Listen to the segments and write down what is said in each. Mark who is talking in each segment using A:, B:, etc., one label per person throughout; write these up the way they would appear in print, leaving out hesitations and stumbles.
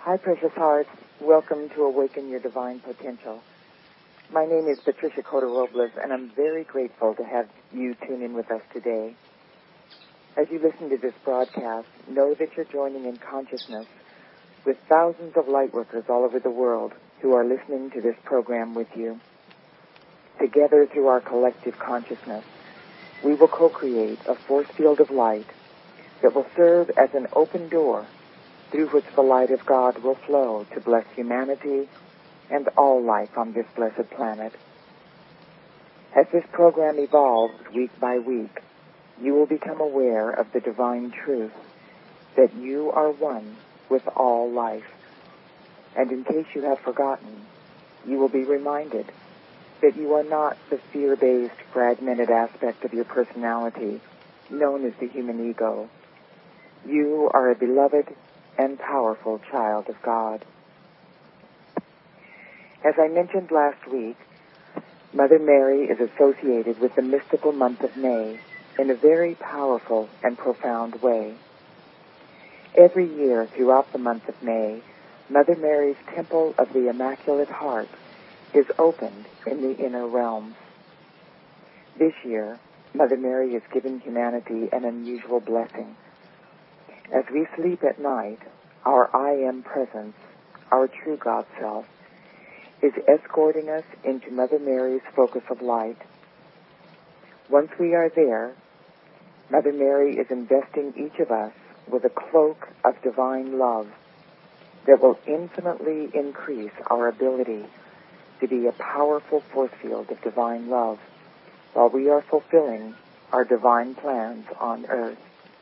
A: Hi, precious hearts. Welcome to Awaken Your Divine Potential. My name is Patricia Cota Robles, and I'm very grateful to have you tune in with us today. As you listen to this broadcast, know that you're joining in consciousness with thousands of lightworkers all over the world who are listening to this program with you. Together, through our collective consciousness, we will co-create a force field of light that will serve as an open door through which the light of God will flow to bless humanity and all life on this blessed planet. As this program evolves week by week, you will become aware of the divine truth that you are one with all life. And in case you have forgotten, you will be reminded that you are not the fear-based, fragmented aspect of your personality known as the human ego. You are a beloved and powerful child of God. As I mentioned last week, Mother Mary is associated with the mystical month of May in a very powerful and profound way. Every year throughout the month of May, Mother Mary's Temple of the Immaculate Heart is opened in the inner realms. This year, Mother Mary is giving humanity an unusual blessing. As we sleep at night, our I Am presence, our true God self, is escorting us into Mother Mary's focus of light. Once we are there, Mother Mary is investing each of us with a cloak of divine love that will infinitely increase our ability to be a powerful force field of divine love while we are fulfilling our divine plans on earth.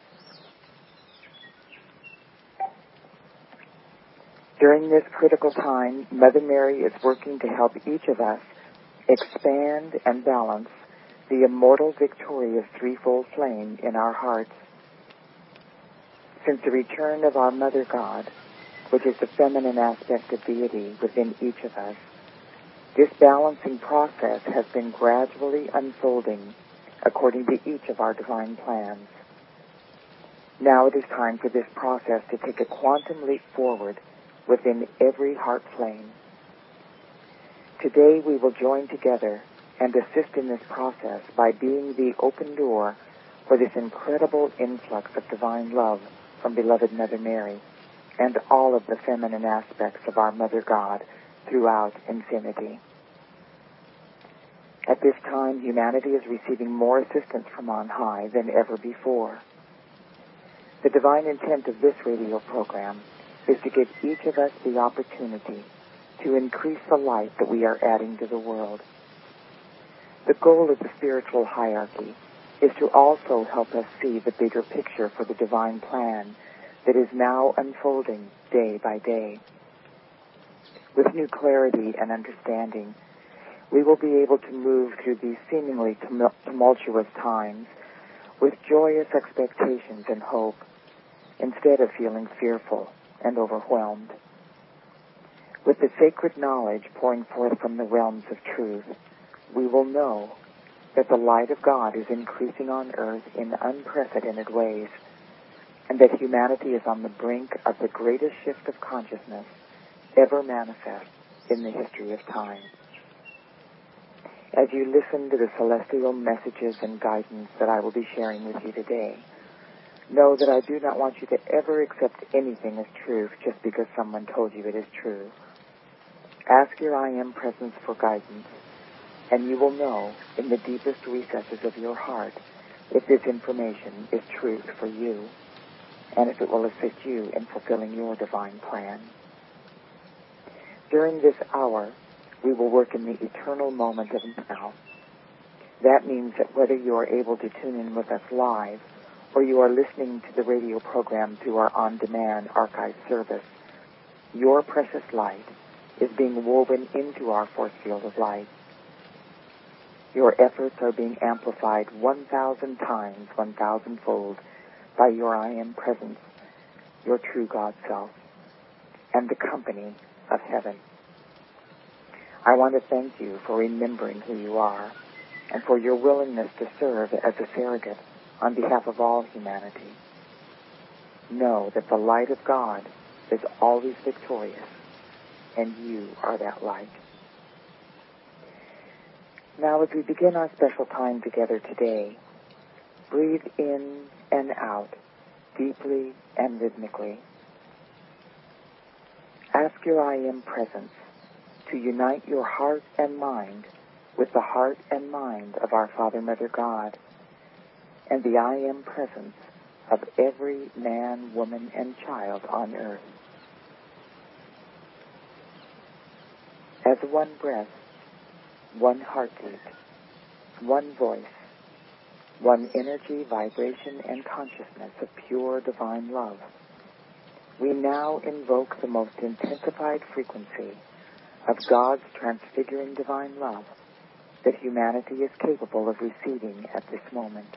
A: During this critical time, Mother Mary is working to help each of us expand and balance the immortal, victorious threefold flame in our hearts. Since the return of our Mother God, which is the feminine aspect of deity within each of us, this balancing process has been gradually unfolding according to each of our divine plans. Now it is time for this process to take a quantum leap forward within every heart flame. Today we will join together and assist in this process by being the open door for this incredible influx of divine love from beloved Mother Mary and all of the feminine aspects of our Mother God throughout infinity. At this time, humanity is receiving more assistance from on high than ever before. The divine intent of this radio program is to give each of us the opportunity to increase the light that we are adding to the world. The goal of the spiritual hierarchy is to also help us see the bigger picture for the divine plan that is now unfolding day by day. With new clarity and understanding, we will be able to move through these seemingly tumultuous times with joyous expectations and hope, instead of feeling fearful and overwhelmed. With the sacred knowledge pouring forth from the realms of truth, we will know that the light of God is increasing on earth in unprecedented ways, and that humanity is on the brink of the greatest shift of consciousness ever manifest in the history of time. As you listen to the celestial messages and guidance that I will be sharing with you today, know that I do not want you to ever accept anything as truth just because someone told you it is true. Ask your I Am presence for guidance, and you will know in the deepest recesses of your heart if this information is truth for you, and if it will assist you in fulfilling your divine plan. During this hour, we will work in the eternal moment of now. That means that whether you are able to tune in with us live, or you are listening to the radio program through our on-demand archive service, your precious light is being woven into our force field of light. Your efforts are being amplified 1,000 times, 1,000-fold by your I Am presence, your true God self, and the company of heaven. I want to thank you for remembering who you are and for your willingness to serve as a surrogate on behalf of all humanity. Know that the light of God is always victorious, and you are that light. Now, as we begin our special time together today, breathe in and out, deeply and rhythmically. Ask your I Am presence to unite your heart and mind with the heart and mind of our Father, Mother, God, and the I Am presence of every man, woman, and child on earth. As one breath, one heartbeat, one voice, one energy, vibration, and consciousness of pure divine love, we now invoke the most intensified frequency of God's transfiguring divine love that humanity is capable of receiving at this moment.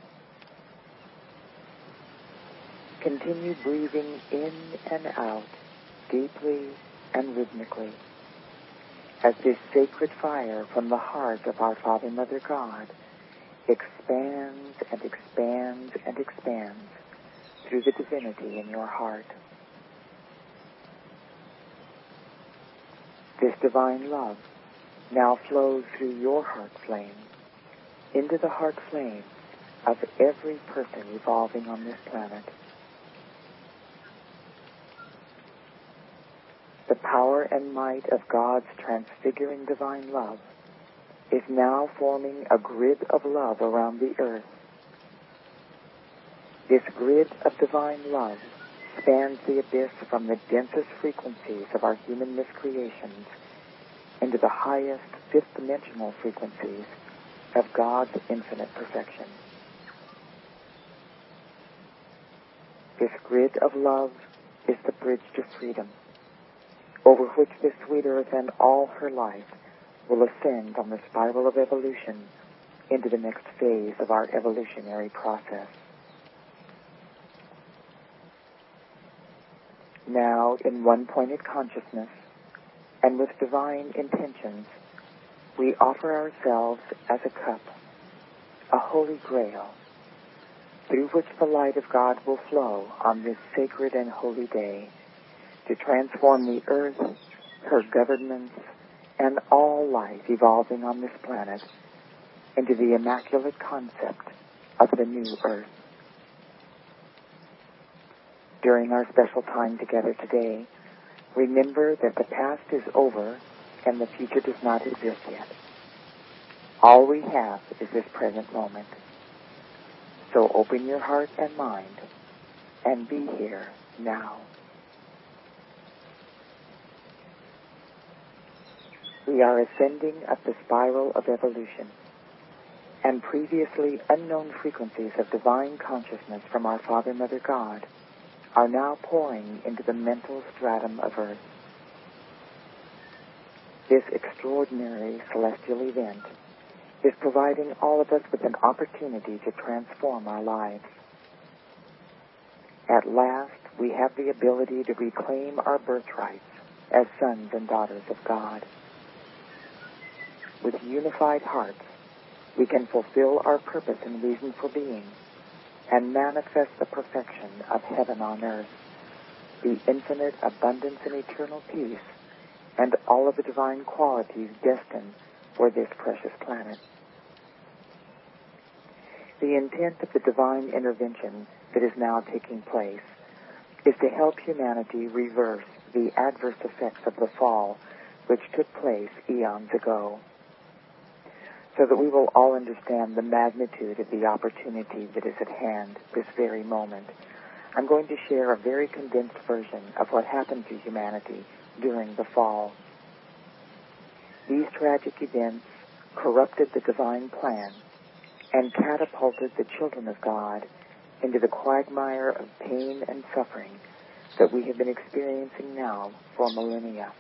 A: Continue breathing in and out, deeply and rhythmically, as this sacred fire from the heart of our Father, Mother, God expands and expands and expands through the divinity in your heart. This divine love now flows through your heart flame into the heart flame of every person evolving on this planet. The power and might of God's transfiguring divine love is now forming a grid of love around the earth. This grid of divine love spans the abyss from the densest frequencies of our human miscreations into the highest fifth-dimensional frequencies of God's infinite perfection. This grid of love is the bridge to freedom, over which this sweet earth and all her life will ascend on the spiral of evolution into the next phase of our evolutionary process. Now, in one-pointed consciousness and with divine intentions, we offer ourselves as a cup, a holy grail, through which the light of God will flow on this sacred and holy day to transform the earth, her governments, and all life evolving on this planet into the immaculate concept of the new earth. During our special time together today, remember that the past is over and the future does not exist yet. All we have is this present moment. So open your heart and mind and be here now. We are ascending up the spiral of evolution, and previously unknown frequencies of divine consciousness from our Father, Mother, God are now pouring into the mental stratum of Earth. This extraordinary celestial event is providing all of us with an opportunity to transform our lives. At last, we have the ability to reclaim our birthrights as sons and daughters of God. With unified hearts, we can fulfill our purpose and reason for being and manifest the perfection of heaven on earth, the infinite abundance and eternal peace, and all of the divine qualities destined for this precious planet. The intent of the divine intervention that is now taking place is to help humanity reverse the adverse effects of the fall which took place eons ago, so that we will all understand the magnitude of the opportunity that is at hand this very moment. I'm going to share a very condensed version of what happened to humanity during the fall. These tragic events corrupted the divine plan and catapulted the children of God into the quagmire of pain and suffering that we have been experiencing now for millennia.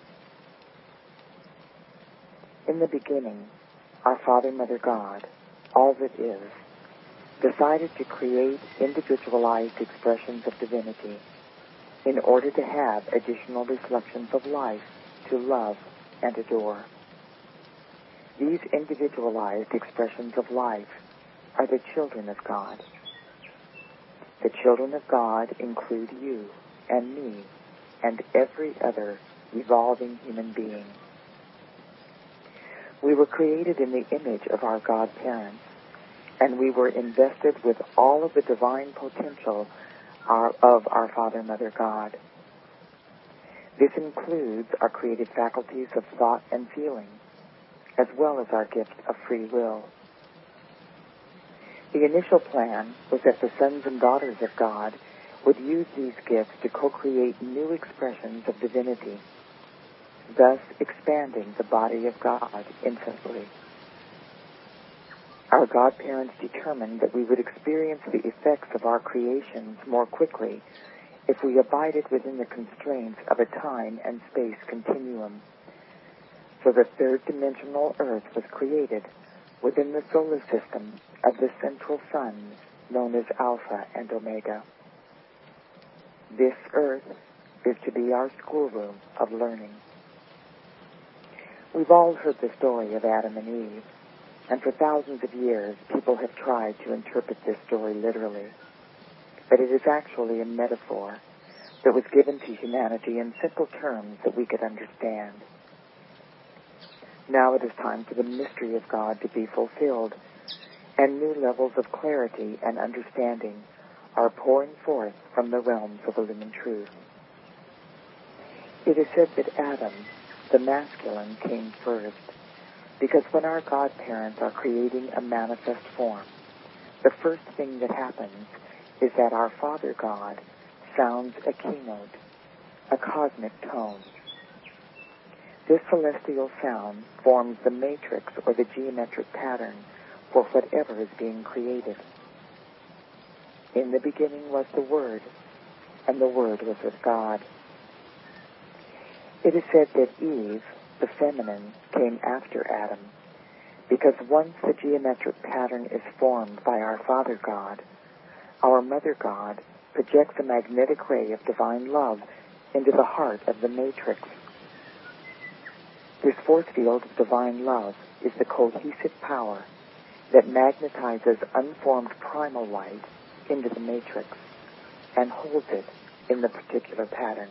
A: In the beginning, our Father, Mother, God, all that is, decided to create individualized expressions of divinity in order to have additional reflections of life to love and adore. These individualized expressions of life are the children of God. The children of God include you and me and every other evolving human being. We were created in the image of our God parents, and we were invested with all of the divine potential of our Father, Mother, God. This includes our creative faculties of thought and feeling, as well as our gift of free will. The initial plan was that the sons and daughters of God would use these gifts to co-create new expressions of divinity, thus expanding the body of God infinitely. Our godparents determined that we would experience the effects of our creations more quickly if we abided within the constraints of a time and space continuum. So the third-dimensional Earth was created within the solar system of the central suns known as Alpha and Omega. This Earth is to be our schoolroom of learning. We've all heard the story of Adam and Eve, and for thousands of years people have tried to interpret this story literally. But it is actually a metaphor that was given to humanity in simple terms that we could understand. Now it is time for the mystery of God to be fulfilled, and new levels of clarity and understanding are pouring forth from the realms of illumined truth. It is said that Adam, the masculine, came first, because when our godparents are creating a manifest form, the first thing that happens is that our Father God sounds a keynote, a cosmic tone. This celestial sound forms the matrix or the geometric pattern for whatever is being created. In the beginning was the Word, and the Word was with God. It is said that Eve, the feminine, came after Adam, because once the geometric pattern is formed by our Father God, our Mother God projects a magnetic ray of divine love into the heart of the matrix. This force field of divine love is the cohesive power that magnetizes unformed primal light into the matrix and holds it in the particular pattern.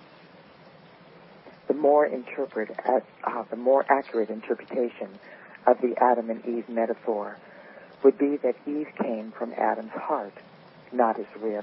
A: The more accurate interpretation of the Adam and Eve metaphor would be that Eve came from Adam's heart, not his rib.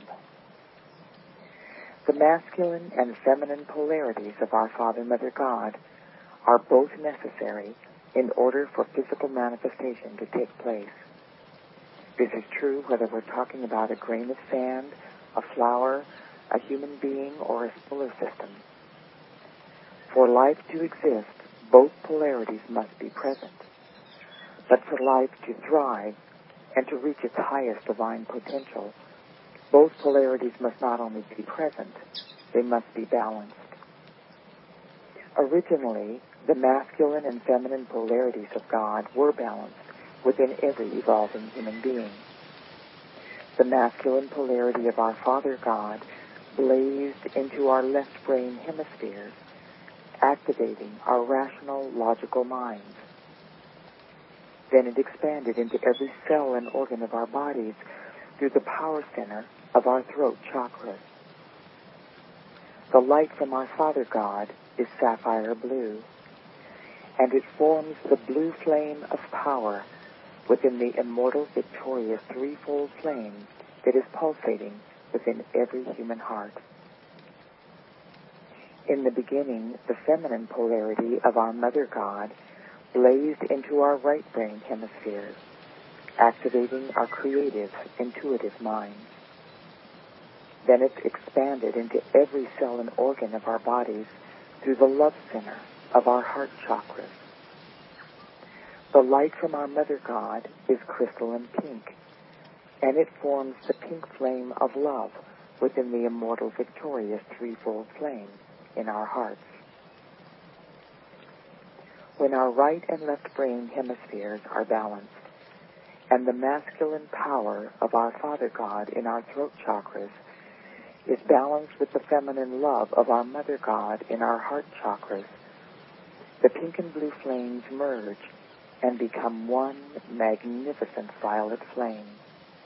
A: The masculine and feminine polarities of our Father, Mother, God are both necessary in order for physical manifestation to take place. This is true whether we're talking about a grain of sand, a flower, a human being, or a solar system. For life to exist, both polarities must be present. But for life to thrive and to reach its highest divine potential, both polarities must not only be present, they must be balanced. Originally, the masculine and feminine polarities of God were balanced within every evolving human being. The masculine polarity of our Father God blazed into our left brain hemispheres, activating our rational, logical minds. Then it expanded into every cell and organ of our bodies through the power center of our throat chakra. The light from our Father God is sapphire blue, and it forms the blue flame of power within the immortal, victorious threefold flame that is pulsating within every human heart. In the beginning, the feminine polarity of our Mother God blazed into our right brain hemispheres, activating our creative, intuitive minds. Then it expanded into every cell and organ of our bodies through the love center of our heart chakras. The light from our Mother God is crystalline pink, and it forms the pink flame of love within the immortal, victorious threefold flame in our hearts. When our right and left brain hemispheres are balanced, and the masculine power of our Father God in our throat chakras is balanced with the feminine love of our Mother God in our heart chakras, the pink and blue flames merge and become one magnificent violet flame.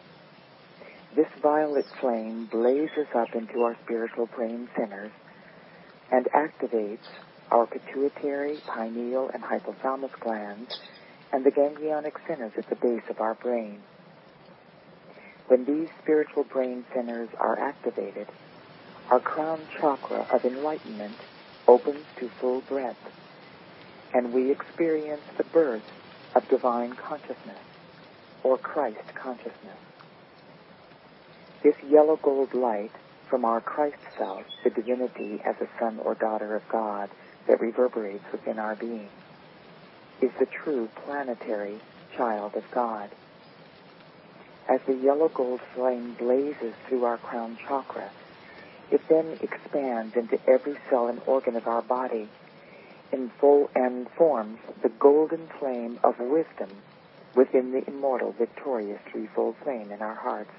A: This violet flame blazes up into our spiritual brain centers, and activates our pituitary, pineal, and hypothalamus glands and the ganglionic centers at the base of our brain. When these spiritual brain centers are activated, our crown chakra of enlightenment opens to full breadth, and we experience the birth of divine consciousness, or Christ consciousness. This yellow gold light from our Christ self, the divinity as a son or daughter of God that reverberates within our being, is the true planetary child of God. As the yellow gold flame blazes through our crown chakra, it then expands into every cell and organ of our body and forms the golden flame of wisdom within the immortal, victorious threefold flame in our hearts.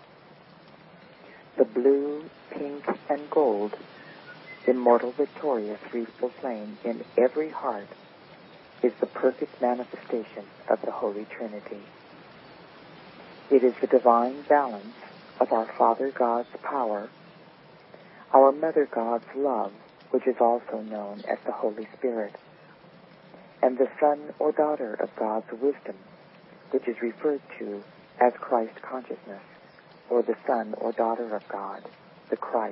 A: The blue, pink, and gold, immortal, victorious threefold flame in every heart is the perfect manifestation of the Holy Trinity. It is the divine balance of our Father God's power, our Mother God's love, which is also known as the Holy Spirit, and the son or daughter of God's wisdom, which is referred to as Christ consciousness, or the son or daughter of God, the Christ.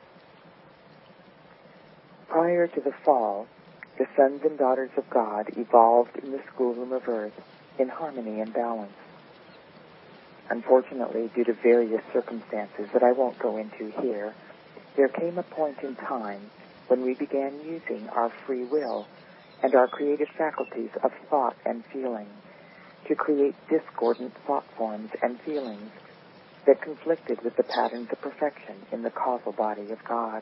A: Prior to the fall, the sons and daughters of God evolved in the schoolroom of earth in harmony and balance. Unfortunately, due to various circumstances that I won't go into here, there came a point in time when we began using our free will and our creative faculties of thought and feeling to create discordant thought forms and feelings that conflicted with the patterns of perfection in the causal body of God.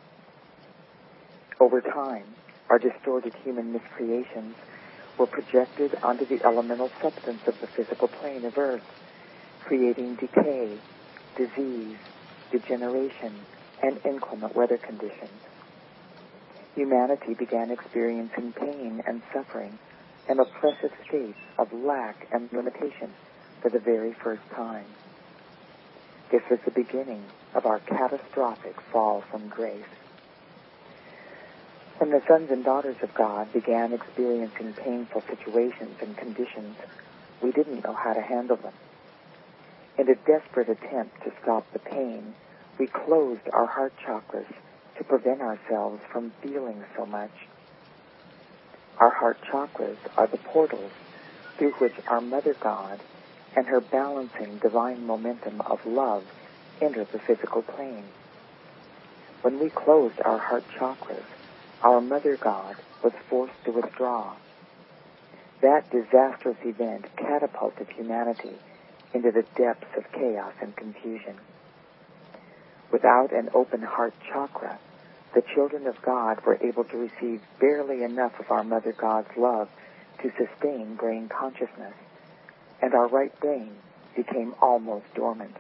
A: Over time, our distorted human miscreations were projected onto the elemental substance of the physical plane of Earth, creating decay, disease, degeneration, and inclement weather conditions. Humanity began experiencing pain and suffering and oppressive states of lack and limitation for the very first time. This was the beginning of our catastrophic fall from grace. When the sons and daughters of God began experiencing painful situations and conditions, we didn't know how to handle them. In a desperate attempt to stop the pain, we closed our heart chakras to prevent ourselves from feeling so much. Our heart chakras are the portals through which our Mother God and her balancing divine momentum of love enter the physical plane. When we closed our heart chakras, our Mother God was forced to withdraw. That disastrous event catapulted humanity into the depths of chaos and confusion. Without an open heart chakra, the children of God were able to receive barely enough of our Mother God's love to sustain brain consciousness, and our right brain became almost dormant.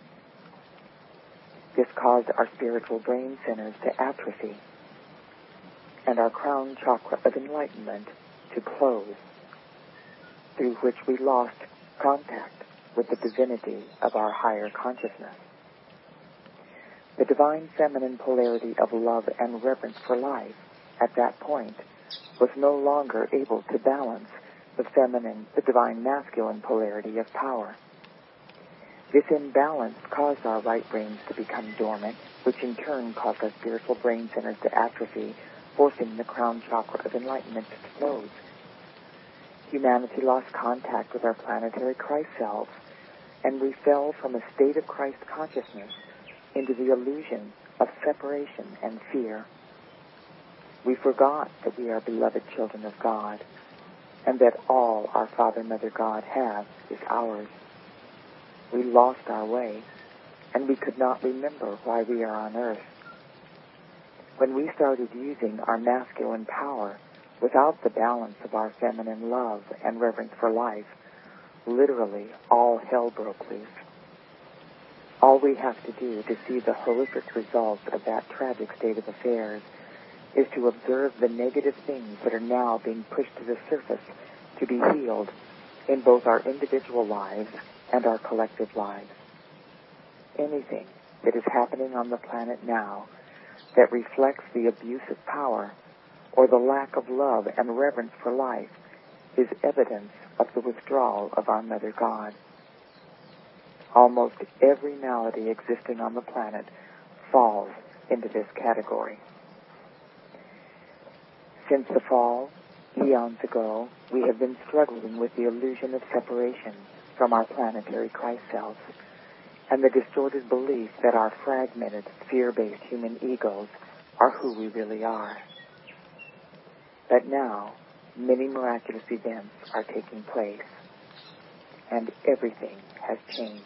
A: This caused our spiritual brain centers to atrophy and our crown chakra of enlightenment to close, through which we lost contact with the divinity of our higher consciousness. The divine feminine polarity of love and reverence for life at that point was no longer able to balance the divine masculine polarity of power. This imbalance caused our right brains to become dormant, which in turn caused our spiritual brain centers to atrophy, forcing the crown chakra of enlightenment to close. Humanity lost contact with our planetary Christ selves, and we fell from a state of Christ consciousness into the illusion of separation and fear. We forgot that we are beloved children of God, and that all our Father, Mother God has is ours. We lost our way, and we could not remember why we are on earth. When we started using our masculine power without the balance of our feminine love and reverence for life, literally all hell broke loose. All we have to do to see the horrific results of that tragic state of affairs is to observe the negative things that are now being pushed to the surface to be healed in both our individual lives and our collective lives. Anything that is happening on the planet now that reflects the abuse of power or the lack of love and reverence for life is evidence of the withdrawal of our Mother God. Almost every malady existing on the planet falls into this category. Since the fall, eons ago, we have been struggling with the illusion of separation from our planetary Christ selves and the distorted belief that our fragmented, fear-based human egos are who we really are. But now, many miraculous events are taking place, and everything has changed.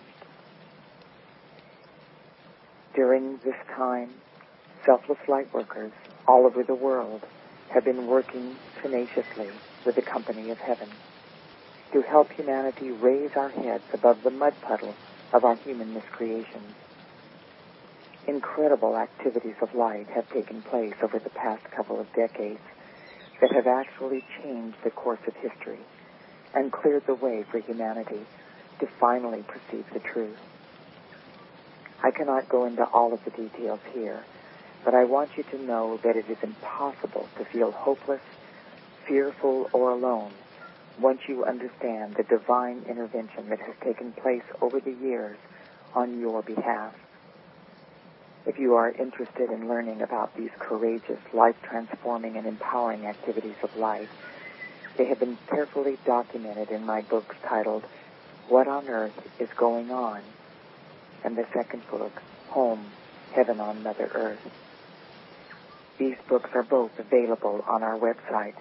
A: During this time, selfless light workers all over the world have been working tenaciously with the company of heaven to help humanity raise our heads above the mud puddle of our human miscreations. Incredible activities of light have taken place over the past couple of decades that have actually changed the course of history and cleared the way for humanity to finally perceive the truth. I cannot go into all of the details here, but I want you to know that it is impossible to feel hopeless, fearful, or alone once you understand the divine intervention that has taken place over the years on your behalf. If you are interested in learning about these courageous, life-transforming, and empowering activities of light, they have been carefully documented in my books titled What on Earth is Going On? And the second book, Home, Heaven on Mother Earth. These books are both available on our website,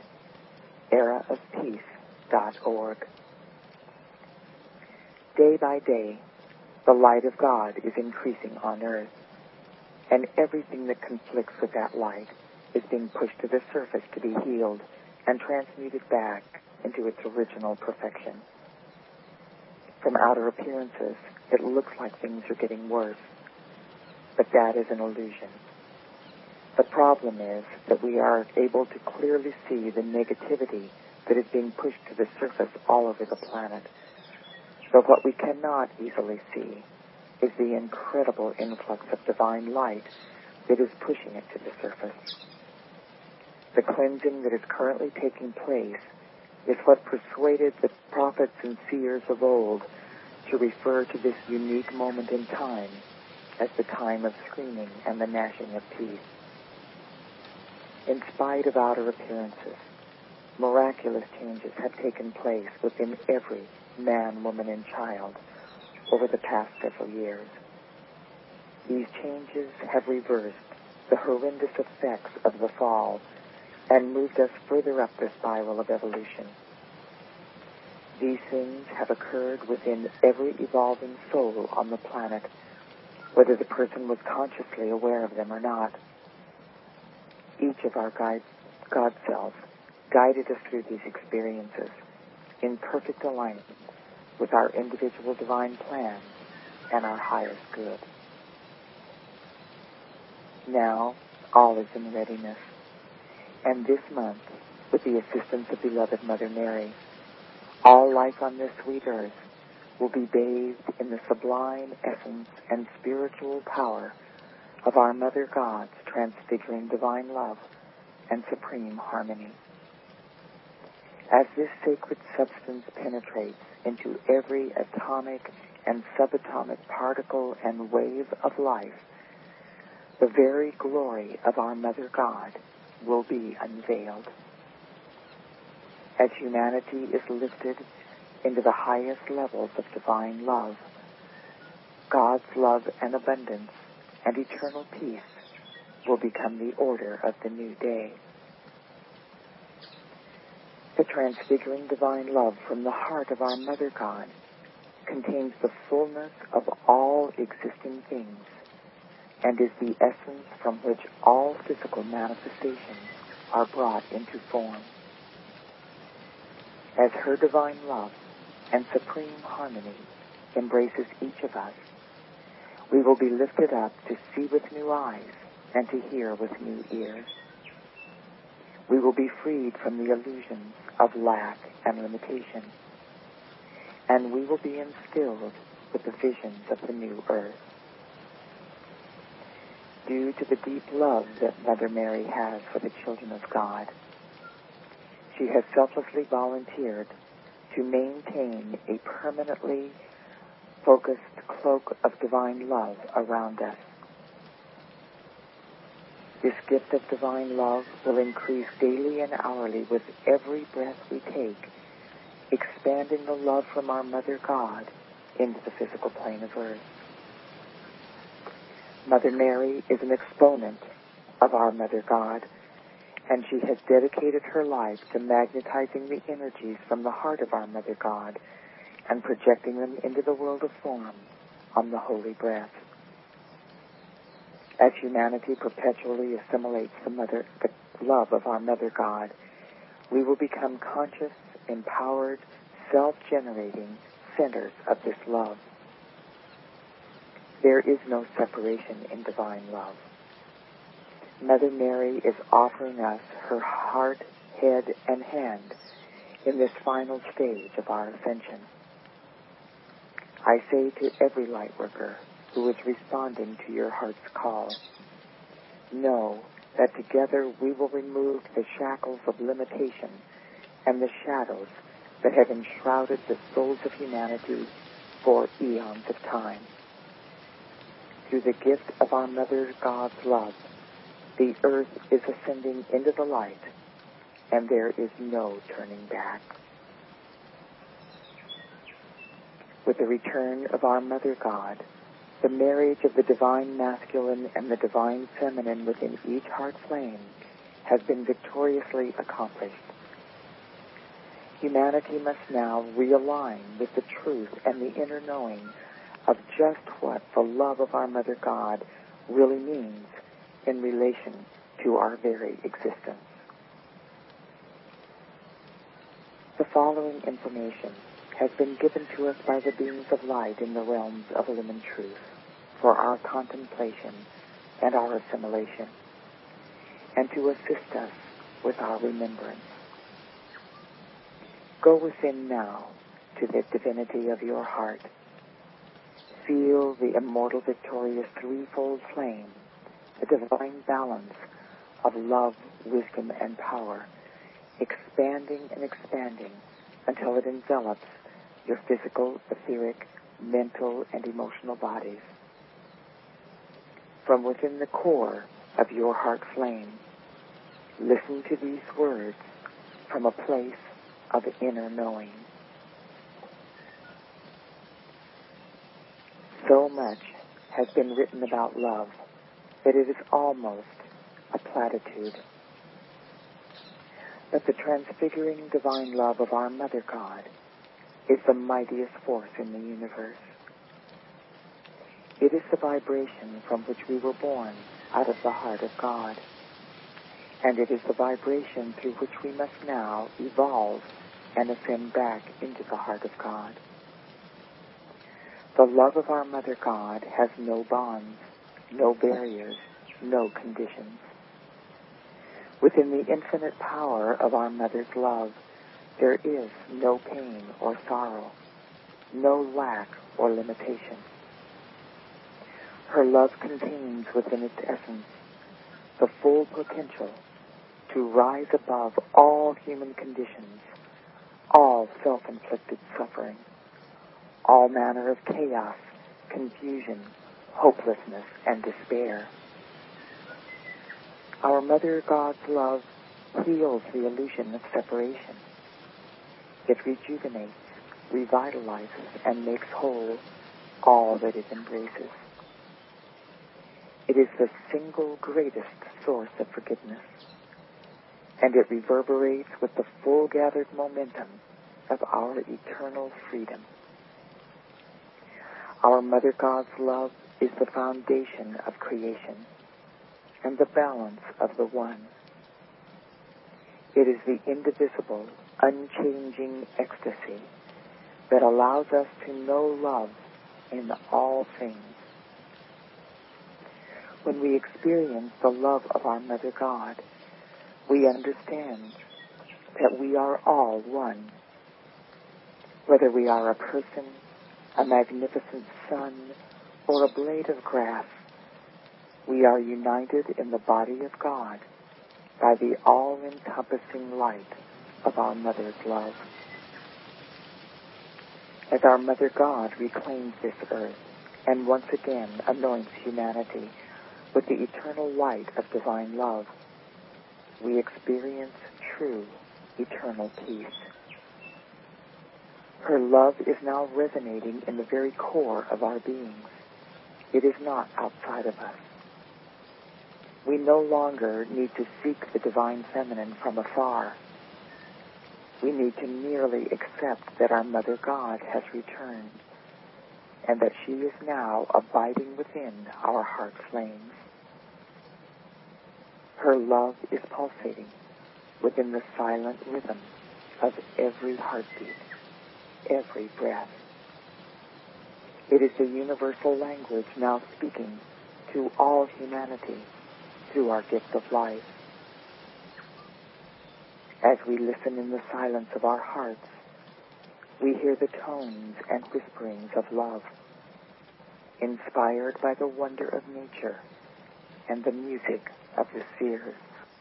A: eraofpeace.org. Day by day, the light of God is increasing on earth, and everything that conflicts with that light is being pushed to the surface to be healed and transmuted back into its original perfection. From outer appearances, it looks like things are getting worse, but that is an illusion. The problem is that we are able to clearly see the negativity that is being pushed to the surface all over the planet. But what we cannot easily see is the incredible influx of divine light that is pushing it to the surface. The cleansing that is currently taking place is what persuaded the prophets and seers of old to refer to this unique moment in time as the time of screaming and the gnashing of teeth. In spite of outer appearances, miraculous changes have taken place within every man, woman, and child over the past several years. These changes have reversed the horrendous effects of the fall and moved us further up the spiral of evolution. These things have occurred within every evolving soul on the planet, whether the person was consciously aware of them or not. Each of our God selves guided us through these experiences in perfect alignment with our individual divine plans and our highest good. Now, all is in readiness. And this month, with the assistance of beloved Mother Mary, all life on this sweet earth will be bathed in the sublime essence and spiritual power of our Mother God's transfiguring divine love and supreme harmony. As this sacred substance penetrates into every atomic and subatomic particle and wave of life, the very glory of our Mother God will be unveiled. As humanity is lifted into the highest levels of divine love, God's love and abundance and eternal peace will become the order of the new day. The transfiguring divine love from the heart of our Mother God contains the fullness of all existing things and is the essence from which all physical manifestations are brought into form. As her divine love and supreme harmony embraces each of us, we will be lifted up to see with new eyes and to hear with new ears. We will be freed from the illusions of lack and limitation, and we will be instilled with the visions of the new earth. due to the deep love that Mother Mary has for the children of God. She has selflessly volunteered to maintain a permanently focused cloak of divine love around us. This gift of divine love will increase daily and hourly with every breath we take, expanding the love from our Mother God into the physical plane of earth. Mother Mary is an exponent of our Mother God, and she has dedicated her life to magnetizing the energies from the heart of our Mother God and projecting them into the world of form on the holy breath. As humanity perpetually assimilates the love of our Mother God, we will become conscious, empowered, self-generating centers of this love. There is no separation in divine love. Mother Mary is offering us her heart, head, and hand in this final stage of our ascension. I say to every light worker who is responding to your heart's call, know that together we will remove the shackles of limitation and the shadows that have enshrouded the souls of humanity for eons of time. Through the gift of our Mother God's love, the earth is ascending into the light, and there is no turning back. With the return of our Mother God, the marriage of the divine masculine and the divine feminine within each heart flame has been victoriously accomplished. Humanity must now realign with the truth and the inner knowing of just what the love of our Mother God really means in relation to our very existence. The following information has been given to us by the beings of light in the realms of illumined truth for our contemplation and our assimilation, and to assist us with our remembrance. Go within now to the divinity of your heart. Feel the immortal, victorious threefold flame, the divine balance of love, wisdom, and power, expanding and expanding until it envelops your physical, etheric, mental, and emotional bodies. From within the core of your heart flame, listen to these words from a place of inner knowing. So much has been written about love that it is almost a platitude. But the transfiguring divine love of our Mother God is the mightiest force in the universe. It is the vibration from which we were born out of the heart of God. And it is the vibration through which we must now evolve and ascend back into the heart of God. The love of our Mother God has no bonds, no barriers, no conditions. Within the infinite power of our Mother's love, there is no pain or sorrow, no lack or limitation. Her love contains within its essence the full potential to rise above all human conditions, all self-inflicted suffering, all manner of chaos, confusion, hopelessness, and despair. Our Mother God's love heals the illusion of separation. It rejuvenates, revitalizes, and makes whole all that it embraces. It is the single greatest source of forgiveness, and it reverberates with the full gathered momentum of our eternal freedom. Our Mother God's love is the foundation of creation and the balance of the one. It is the indivisible, unchanging ecstasy that allows us to know love in all things. When we experience the love of our Mother God, we understand that we are all one. Whether we are a person, a magnificent sun, or a blade of grass, We are united in the body of God by the all-encompassing light of our Mother's love. As our Mother God reclaims this earth and once again anoints humanity with the eternal light of divine love, we experience true eternal peace. Her love is now resonating in the very core of our beings. It is not outside of us. We no longer need to seek the divine feminine from afar. We need to merely accept that our Mother God has returned and that she is now abiding within our heart flames. Her love is pulsating within the silent rhythm of every heartbeat, every breath. It is the universal language now speaking to all humanity through our gift of life. As we listen in the silence of our hearts, we hear the tones and whisperings of love, inspired by the wonder of nature and the music of the spheres.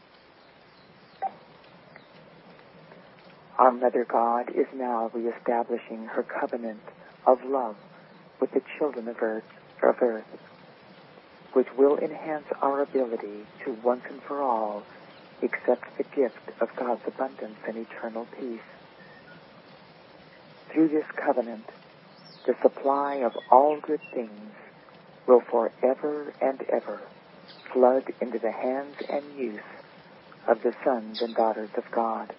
A: Our Mother God is now reestablishing her covenant of love with the children of Earth, which will enhance our ability to once and for all accept the gift of God's abundance and eternal peace. Through this covenant, the supply of all good things will forever and ever flood into the hands and use of the sons and daughters of God.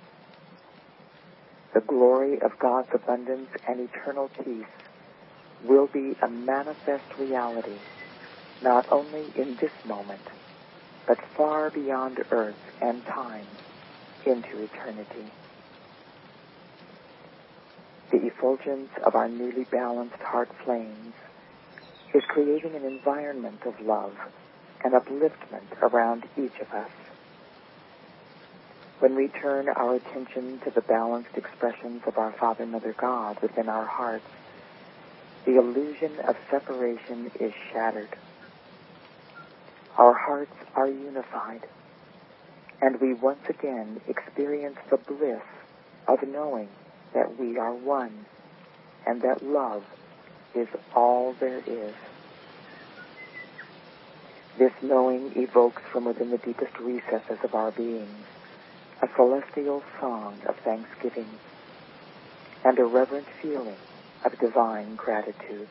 A: The glory of God's abundance and eternal peace will be a manifest reality, not only in this moment, but far beyond earth and time into eternity. The effulgence of our newly balanced heart flames is creating an environment of love and upliftment around each of us. When we turn our attention to the balanced expressions of our Father, Mother God within our hearts, the illusion of separation is shattered. Our hearts are unified, and we once again experience the bliss of knowing that we are one and that love is all there is. This knowing evokes from within the deepest recesses of our beings a celestial song of thanksgiving and a reverent feeling of divine gratitude.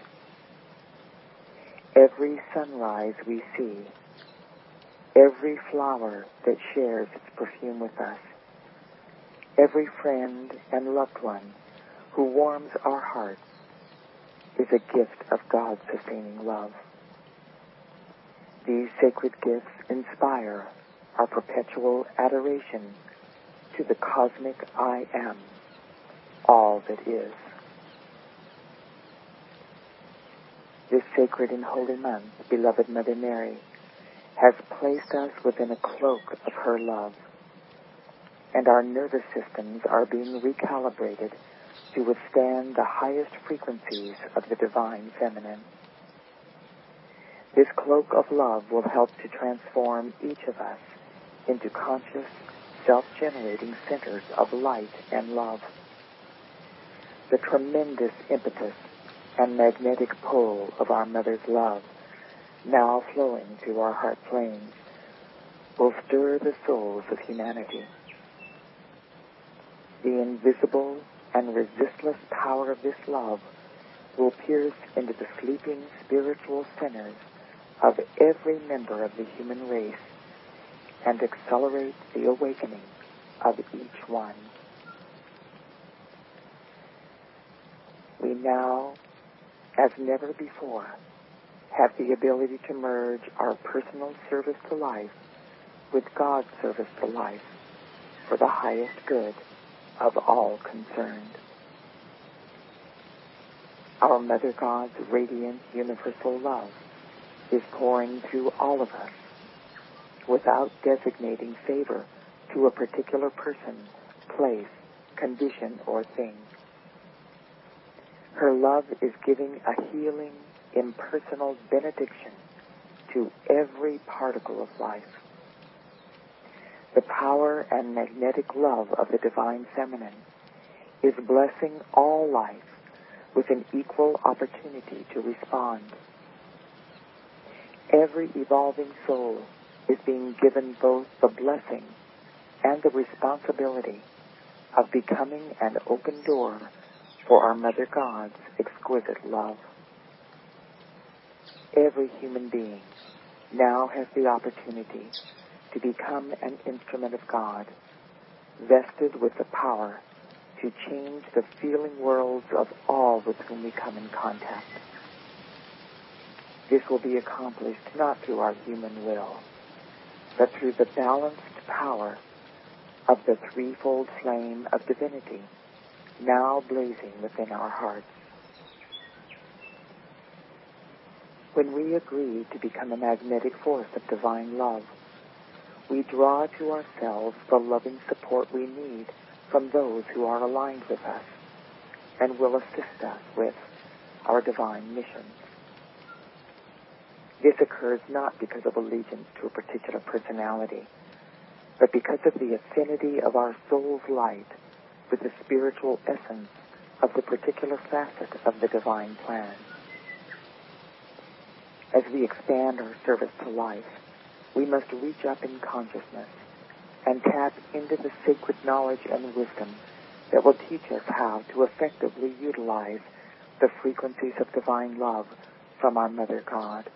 A: Every sunrise we see, every flower that shares its perfume with us, every friend and loved one who warms our hearts is a gift of God's sustaining love. These sacred gifts inspire our perpetual adoration to the cosmic I Am, all that is. This sacred and holy month, beloved Mother Mary has placed us within a cloak of her love, and our nervous systems are being recalibrated to withstand the highest frequencies of the divine feminine. This cloak of love will help to transform each of us into conscious, self-generating centers of light and love. The tremendous impetus and magnetic pull of our Mother's love, now flowing through our heart flames, will stir the souls of humanity. The invisible and resistless power of this love will pierce into the sleeping spiritual centers of every member of the human race and accelerate the awakening of each one. We now, as never before, have the ability to merge our personal service to life with God's service to life for the highest good of all concerned. Our Mother God's radiant universal love is pouring through all of us without designating favor to a particular person, place, condition, or thing. Her love is giving a healing, impersonal benediction to every particle of life. The power and magnetic love of the Divine Feminine is blessing all life with an equal opportunity to respond. Every evolving soul is being given both the blessing and the responsibility of becoming an open door for our Mother God's exquisite love. Every human being now has the opportunity to become an instrument of God, vested with the power to change the feeling worlds of all with whom we come in contact. This will be accomplished not through our human will, but through the balanced power of the threefold flame of divinity now blazing within our hearts. When we agree to become a magnetic force of divine love, we draw to ourselves the loving support we need from those who are aligned with us and will assist us with our divine missions. This occurs not because of allegiance to a particular personality, but because of the affinity of our soul's light with the spiritual essence of the particular facet of the divine plan. As we expand our service to life, we must reach up in consciousness and tap into the sacred knowledge and wisdom that will teach us how to effectively utilize the frequencies of divine love from our Mother God.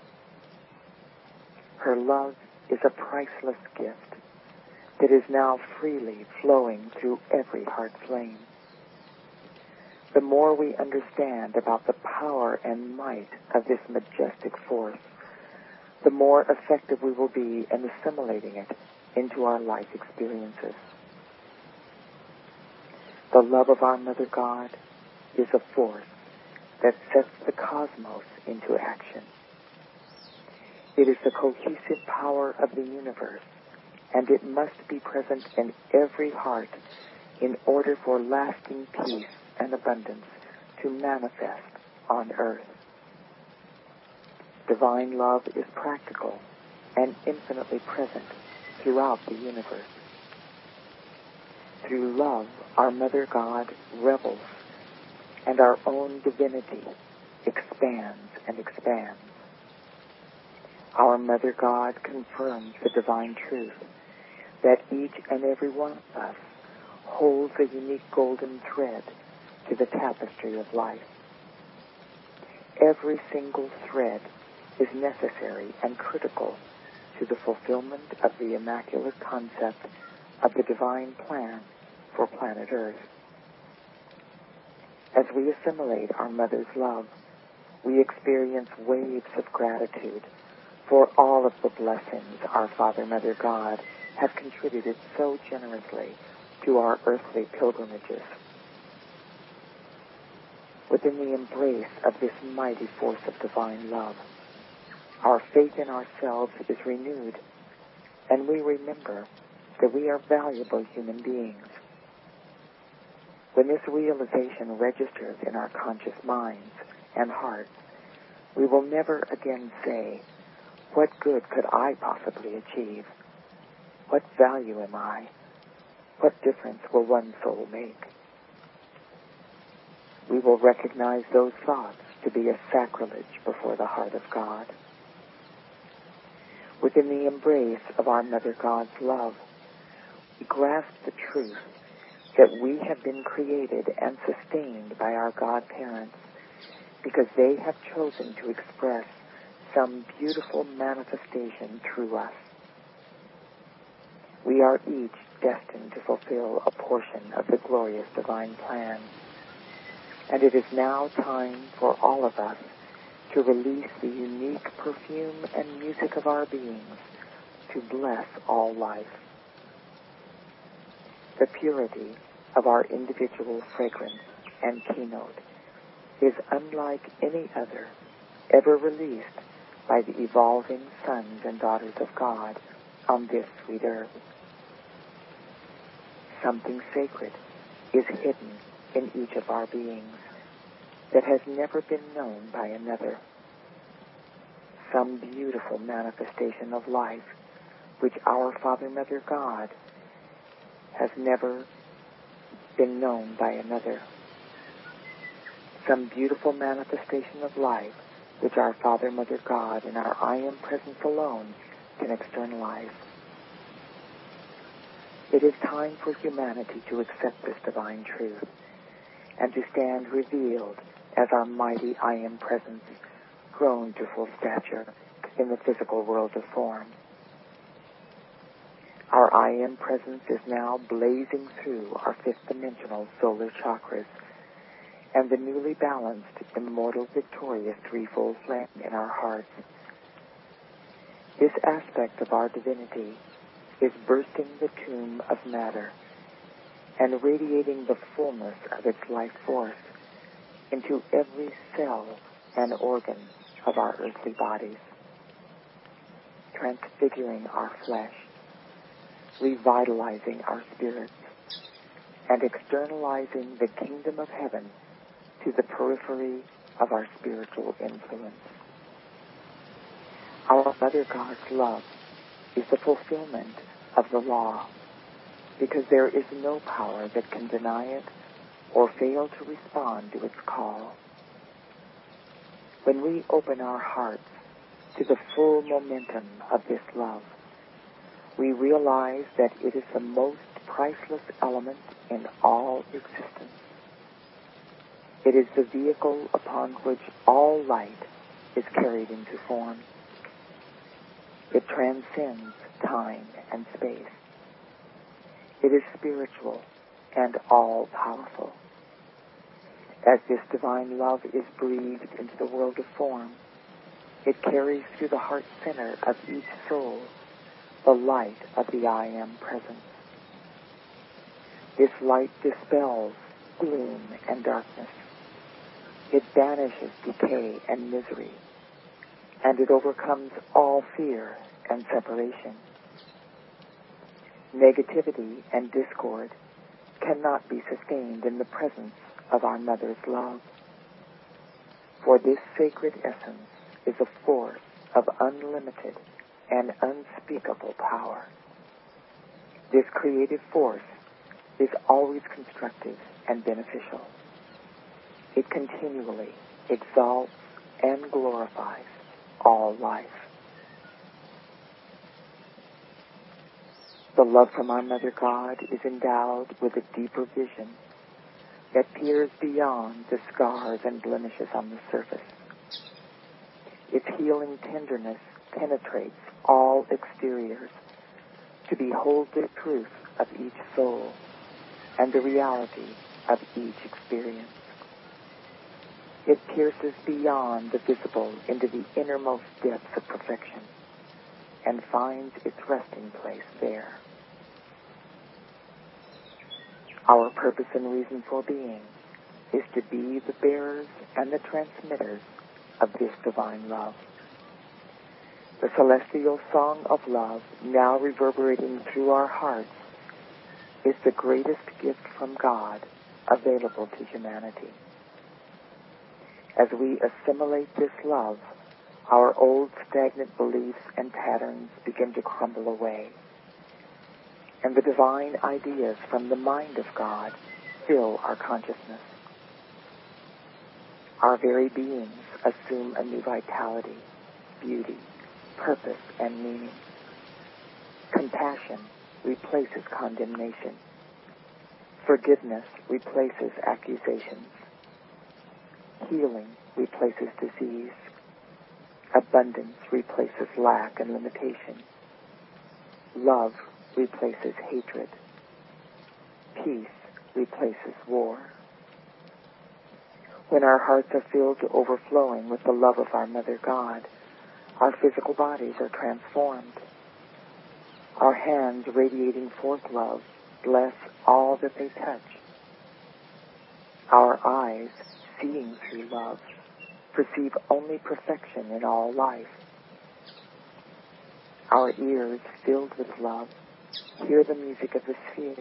A: Her love is a priceless gift that is now freely flowing through every heart flame. The more we understand about the power and might of this majestic force, the more effective we will be in assimilating it into our life experiences. The love of our Mother God is a force that sets the cosmos into action. It is the cohesive power of the universe, and it must be present in every heart in order for lasting peace and abundance to manifest on earth. Divine love is practical and infinitely present throughout the universe. Through love, our Mother God revels, and our own divinity expands and expands. Our Mother God confirms the divine truth that each and every one of us holds a unique golden thread to the tapestry of life. Every single thread is necessary and critical to the fulfillment of the immaculate concept of the divine plan for planet Earth. As we assimilate our Mother's love, we experience waves of gratitude for all of the blessings our Father, Mother God have contributed so generously to our earthly pilgrimages. Within the embrace of this mighty force of divine love, our faith in ourselves is renewed, and we remember that we are valuable human beings. When this realization registers in our conscious minds and hearts, we will never again say, "What good could I possibly achieve? What value am I? What difference will one soul make?" We will recognize those thoughts to be a sacrilege before the heart of God. Within the embrace of our Mother God's love, we grasp the truth that we have been created and sustained by our godparents because they have chosen to express some beautiful manifestation through us. We are each destined to fulfill a portion of the glorious divine plan, and it is now time for all of us to release the unique perfume and music of our beings to bless all life. The purity of our individual fragrance and keynote is unlike any other ever released by the evolving sons and daughters of God on this sweet earth. Something sacred is hidden in each of our beings that has never been known by another. some beautiful manifestation of life which our Father, Mother, God has never been known by another. Some beautiful manifestation of life which our Father, Mother, God and our I Am Presence alone can externalize. It is time for humanity to accept this divine truth and to stand revealed as our mighty I Am Presence grown to full stature in the physical world of form. Our I Am Presence is now blazing through our fifth-dimensional solar chakras and the newly balanced, immortal, victorious threefold flame in our hearts. This aspect of our divinity is bursting the tomb of matter and radiating the fullness of its life force into every cell and organ of our earthly bodies, transfiguring our flesh, revitalizing our spirits, and externalizing the kingdom of heaven to the periphery of our spiritual influence. Our Mother God's love is the fulfillment of the law, because there is no power that can deny it or fail to respond to its call. When we open our hearts to the full momentum of this love, we realize that it is the most priceless element in all existence. It is the vehicle upon which all light is carried into form. It transcends time and space. It is spiritual and all-powerful. As this divine love is breathed into the world of form, it carries through the heart center of each soul the light of the I Am Presence. This light dispels gloom and darkness. It banishes decay and misery, and it overcomes all fear and separation. Negativity and discord cannot be sustained in the presence of our Mother's love, for this sacred essence is a force of unlimited and unspeakable power. This creative force is always constructive and beneficial. It continually exalts and glorifies all life. The love from our Mother God is endowed with a deeper vision that peers beyond the scars and blemishes on the surface. Its healing tenderness penetrates all exteriors to behold the truth of each soul and the reality of each experience. It pierces beyond the visible into the innermost depths of perfection and finds its resting place there. Our purpose and reason for being is to be the bearers and the transmitters of this divine love. The celestial song of love, now reverberating through our hearts, is the greatest gift from God available to humanity. As we assimilate this love, our old stagnant beliefs and patterns begin to crumble away, and the divine ideas from the mind of God fill our consciousness. Our very beings assume a new vitality, beauty, purpose, and meaning. Compassion replaces condemnation. Forgiveness replaces accusations. Healing replaces disease. Abundance replaces lack and limitation. Love replaces hatred. Peace replaces war. When our hearts are filled to overflowing with the love of our Mother God, our physical bodies are transformed. Our hands radiating forth love bless all that they touch. Our eyes, seeing through love, perceive only perfection in all life. Our ears, filled with love, hear the music of the spheres.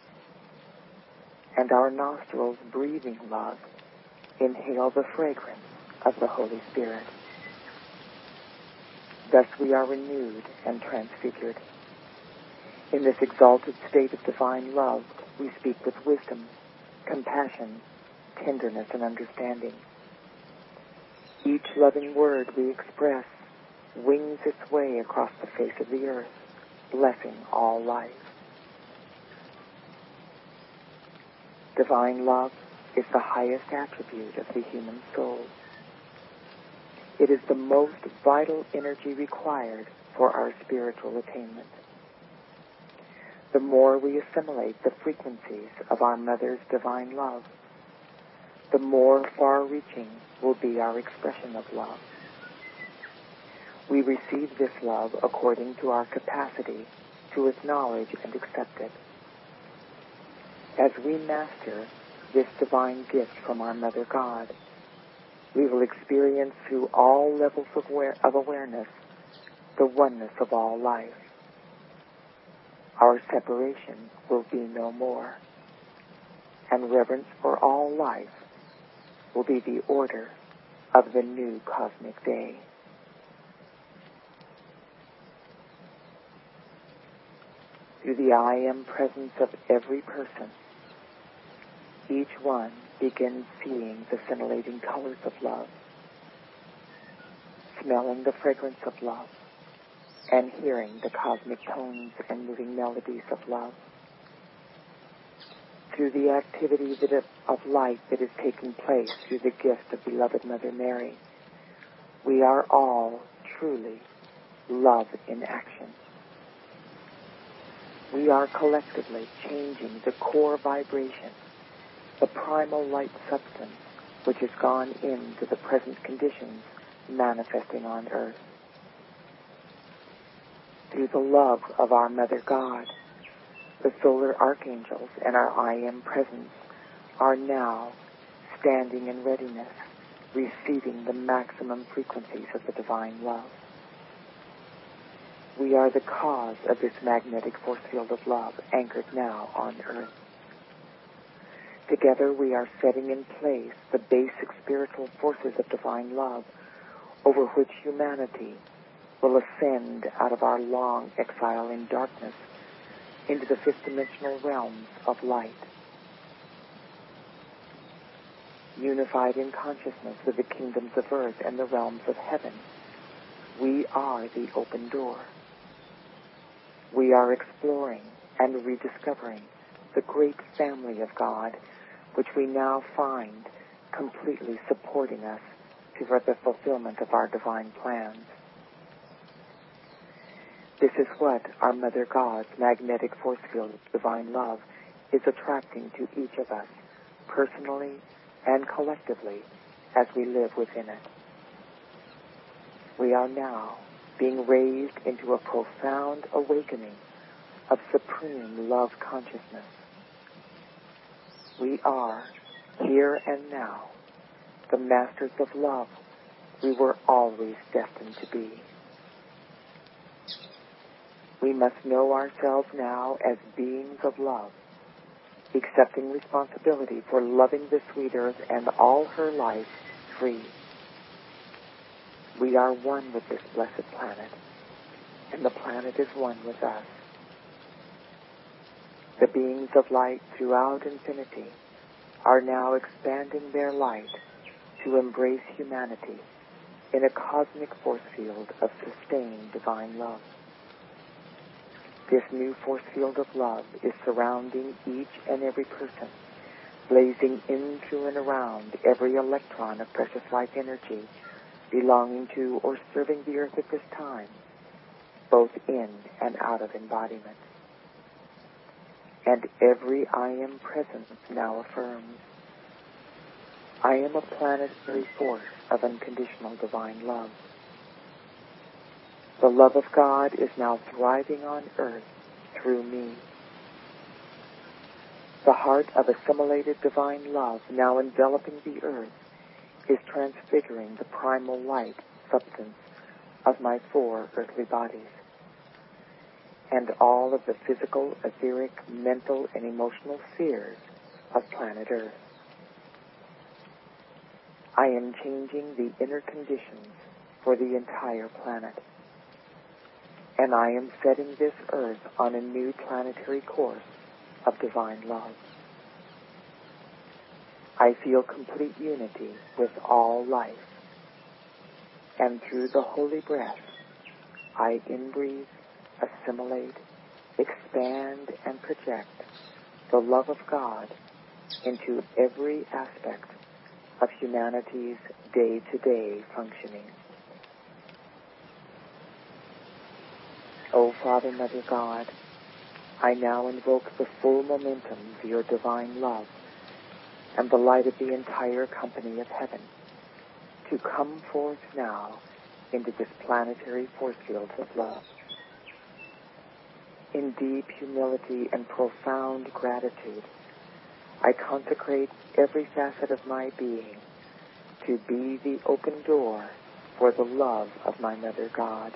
A: And our nostrils, breathing love, inhale the fragrance of the Holy Spirit. Thus we are renewed and transfigured. In this exalted state of divine love, we speak with wisdom, compassion, tenderness, and understanding. Each loving word we express wings its way across the face of the earth, blessing all life. Divine love is the highest attribute of the human soul. It is the most vital energy required for our spiritual attainment. The more we assimilate the frequencies of our Mother's divine love, the more far-reaching will be our expression of love. We receive this love according to our capacity to acknowledge and accept it. As we master this divine gift from our Mother God, we will experience through all levels of awareness the oneness of all life. Our separation will be no more, and reverence for all life will be the order of the new cosmic day. Through the I Am presence of every person, each one begins seeing the scintillating colors of love, smelling the fragrance of love, and hearing the cosmic tones and moving melodies of love. Through the activity of light that is taking place through the gift of beloved Mother Mary, we are all truly love in action. We are collectively changing the core vibration, the primal light substance which has gone into the present conditions manifesting on earth. Through the love of our Mother God, the solar archangels and our I Am presence are now standing in readiness, receiving the maximum frequencies of the divine love. We are the cause of this magnetic force field of love anchored now on earth. Together we are setting in place the basic spiritual forces of divine love over which humanity will ascend out of our long exile in darkness into the fifth-dimensional realms of light. Unified in consciousness with the kingdoms of earth and the realms of heaven, we are the open door. We are exploring and rediscovering the great family of God, which we now find completely supporting us toward the fulfillment of our divine plans. This is what our Mother God's magnetic force field of divine love is attracting to each of us, personally and collectively, as we live within it. We are now being raised into a profound awakening of supreme love consciousness. We are, here and now, the masters of love we were always destined to be. We must know ourselves now as beings of love, accepting responsibility for loving the sweet earth and all her life free. We are one with this blessed planet, and the planet is one with us. The beings of light throughout infinity are now expanding their light to embrace humanity in a cosmic force field of sustained divine love. This new force field of love is surrounding each and every person, blazing into and around every electron of precious life energy belonging to or serving the earth at this time, both in and out of embodiment. And every I Am presence now affirms, I am a planetary force of unconditional divine love. The love of God is now thriving on earth through me. The heart of assimilated divine love now enveloping the earth is transfiguring the primal light substance of my 4 earthly bodies and all of the physical, etheric, mental, and emotional spheres of planet Earth. I am changing the inner conditions for the entire planet, and I am setting this earth on a new planetary course of divine love. I feel complete unity with all life, and through the holy breath, I inbreathe, assimilate, expand, and project the love of God into every aspect of humanity's day-to-day functioning. O Father, Mother God, I now invoke the full momentum of your divine love and the light of the entire company of heaven to come forth now into this planetary force field of love. In deep humility and profound gratitude, I consecrate every facet of my being to be the open door for the love of my Mother God.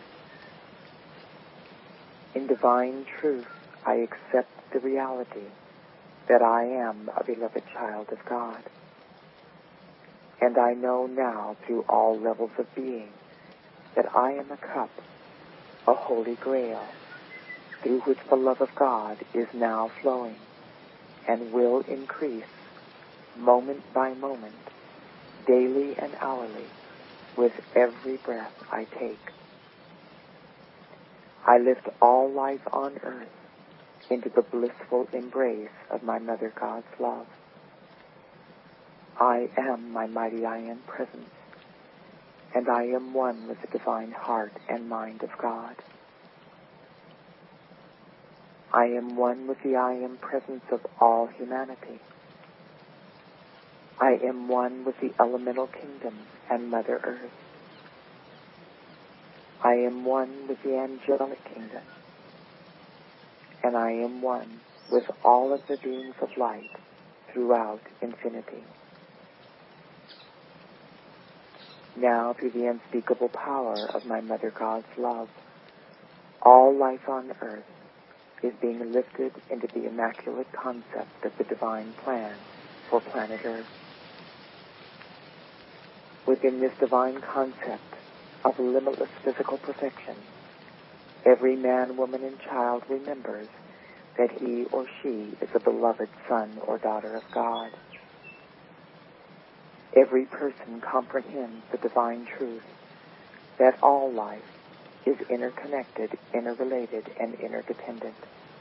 A: In divine truth, I accept the reality that I am a beloved child of God. And I know now through all levels of being that I am a cup, a holy grail, through which the love of God is now flowing and will increase moment by moment, daily and hourly, with every breath I take. I lift all life on earth into the blissful embrace of my Mother God's love. I am my mighty I Am presence, and I am one with the divine heart and mind of God. I am one with the I Am presence of all humanity. I am one with the elemental kingdom and Mother Earth. I am one with the angelic kingdom, and I am one with all of the beings of light throughout infinity. Now, through the unspeakable power of my Mother God's love, all life on earth is being lifted into the immaculate concept of the divine plan for planet Earth. Within this divine concept of limitless physical perfection, every man, woman, and child remembers that he or she is a beloved son or daughter of God. Every person comprehends the divine truth that all life is interconnected, interrelated, and interdependent.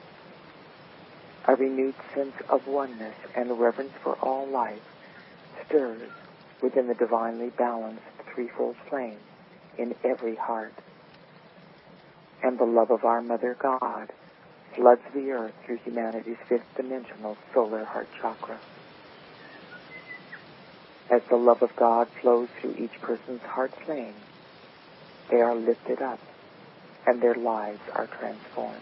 A: A renewed sense of oneness and reverence for all life stirs within the divinely balanced threefold flame in every heart. And the love of our Mother God floods the earth through humanity's fifth-dimensional solar heart chakra. As the love of God flows through each person's heart flame, they are lifted up and their lives are transformed.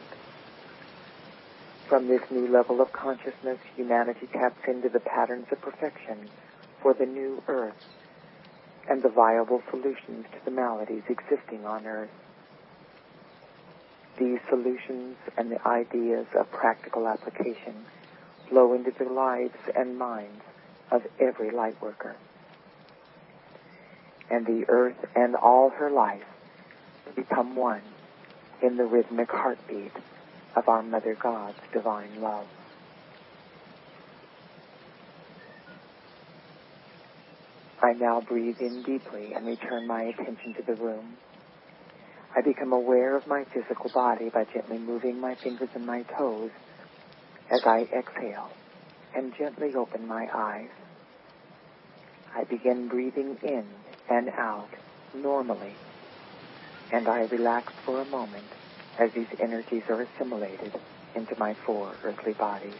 A: From this new level of consciousness, humanity taps into the patterns of perfection for the new earth and the viable solutions to the maladies existing on earth. These solutions and the ideas of practical application flow into the lives and minds of every light worker. And the earth and all her life become one in the rhythmic heartbeat of our Mother God's divine love. I now breathe in deeply and return my attention to the room. I become aware of my physical body by gently moving my fingers and my toes as I exhale and gently open my eyes. I begin breathing in and out normally, and I relax for a moment as these energies are assimilated into my four earthly bodies.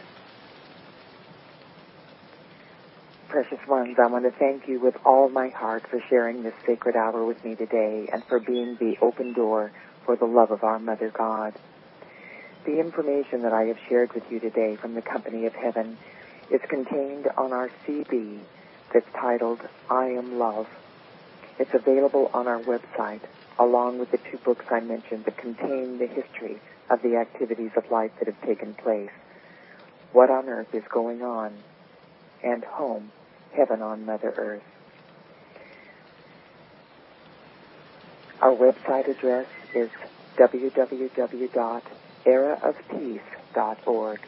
A: Precious ones, I want to thank you with all my heart for sharing this sacred hour with me today and for being the open door for the love of our Mother God. The information that I have shared with you today from the Company of Heaven is contained on our CD that's titled I Am Love. It's available on our website, along with the two books I mentioned that contain the history of the activities of life that have taken place, What on Earth is Going On, and Home, Heaven on Mother Earth. Our website address is www.eraofpeace.org,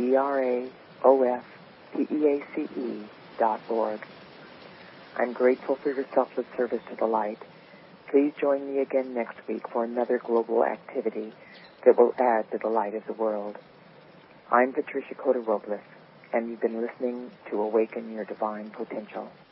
A: ERAOFPEACE.org. I'm grateful for your selfless service to the light. Please join me again next week for another global activity that will add to the light of the world. I'm Patricia Cota Robles, and you've been listening to Awaken Your Divine Potential.